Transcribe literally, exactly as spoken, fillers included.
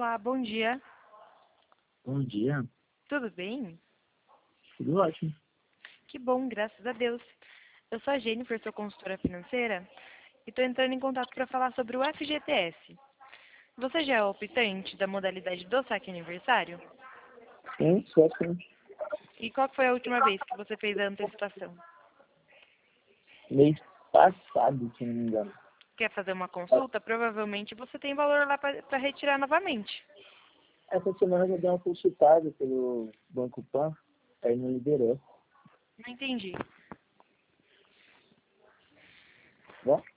Olá, bom dia. Bom dia, Tudo bem? tudo ótimo. Que bom, graças a Deus. Eu sou a Jennifer, sou consultora financeira e estou entrando em contato para falar sobre o F G T S. Você já é optante da modalidade do saque aniversário? Sim, só assim, E qual que foi a última vez que você fez a antecipação? mês passado, se não me engano. Quer fazer uma consulta? Provavelmente você tem valor lá para retirar novamente. Essa semana eu já dei uma consultada pelo Banco Pan, aí não liberou. Não entendi. Bom,